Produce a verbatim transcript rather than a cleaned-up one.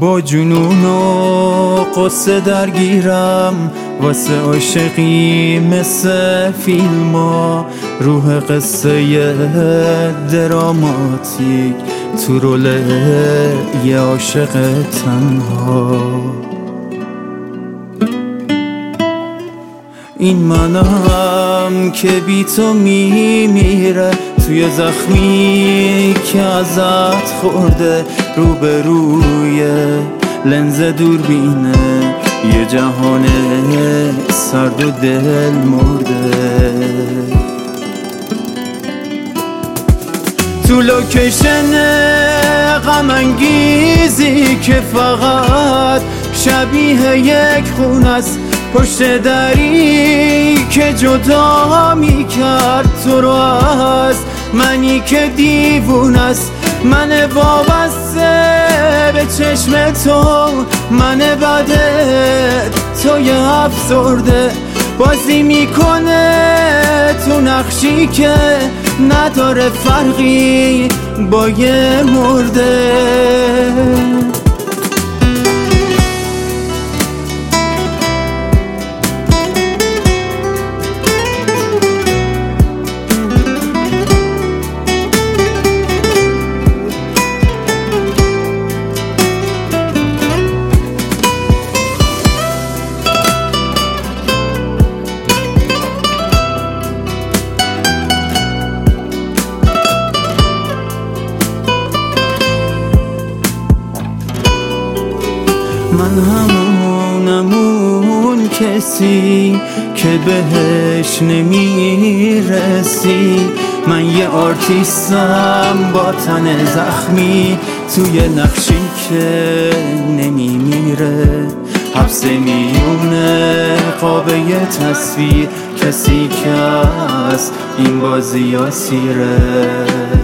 با جنون و قصه درگیرم واسه عاشقی مثل فیلما، روح قصه دراماتیک تو رول یه عاشق تنها. این منم که بی تو میمیره توی زخمی که ازت خورده، روبروی لنز دوربینه یه جهان سرد و دل مرده. تو لوکیشن غم انگیزی که فقط شبیه یک خون است، پشت دری که جدا میکرد تو رو از منی که دیوون است، من وابسته به چشم تو، من بدت توی افسرده، بازی میکنه تو نقشی که نداره فرقی با یه مرده. من همونم اون کسی که بهش نمیرسی، من یه آرتیستم با تن زخمی توی نقشی که نمیمیره، حبس میونه قابه تصویر، کسی که از این بازی اسیره.